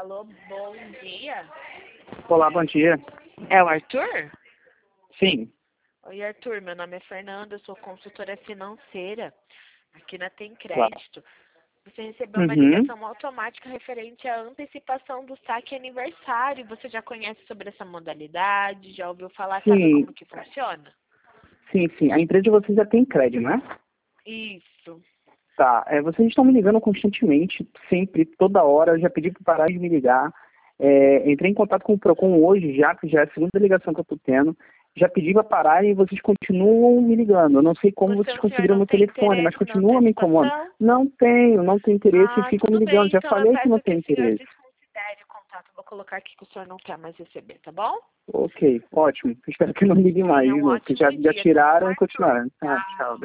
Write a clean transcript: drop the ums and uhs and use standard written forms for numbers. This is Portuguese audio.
Alô, bom dia. Olá, bom dia. É o Arthur? Sim. Oi, Arthur. Meu nome é Fernanda, eu sou consultora financeira aqui na Tem Claro. Crédito. Você recebeu uma Uhum. ligação automática referente à antecipação do saque aniversário. Você já conhece sobre essa modalidade? Já ouviu falar? Sabe Sim, como que funciona? sim. A empresa de vocês já tem crédito, né? Isso. Tá. Vocês estão me ligando constantemente, sempre, toda hora. Eu já pedi para parar de me ligar. Entrei em contato com o Procon hoje já, que já é a segunda ligação que eu estou tendo. Já pedi para parar e vocês continuam me ligando. Eu não sei como O vocês senhor conseguiram não meu tem telefone, mas interesse na continuam me incomodando. antecipação? Não tenho interesse e Ah, ficam me tudo ligando. bem. Já Então eu falei que não peço que tenho o senhor interesse. desconsidere o contato. Vou colocar aqui que o senhor não quer mais receber, tá bom? Ok, ótimo. Espero que não ligue mais Tenha de um novo, porque ótimo já dia, tá bom, tiraram e Arthur? continuaram. Ah, Tchau. tchau.